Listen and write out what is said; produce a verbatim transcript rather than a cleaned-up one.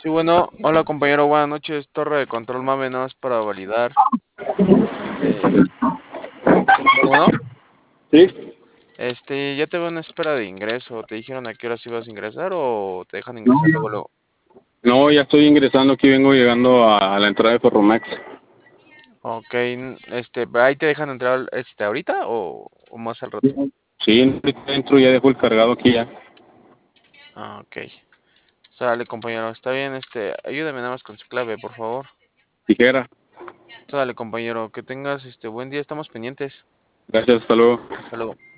Sí, bueno, hola compañero, buenas noches. Torre de control mame, nada más para validar. Este, bueno, Sí, este, ya te veo en espera de ingreso. ¿Te dijeron a qué horas ibas a ingresar o te dejan no, ingresar luego, luego? no, ya estoy ingresando aquí, vengo llegando a, a la entrada de Ferromex. Ok, n- este, ahí te dejan entrar, este, ahorita o, o más al rato. Sí, ahorita dentro ya dejo el cargado aquí ya. Ah, ok. Sale, compañero, está bien, este, ayúdame nada más con su clave, por favor. Tijera. Sale, compañero, que tengas, este, buen día, estamos pendientes. Gracias, hasta luego. Hasta luego.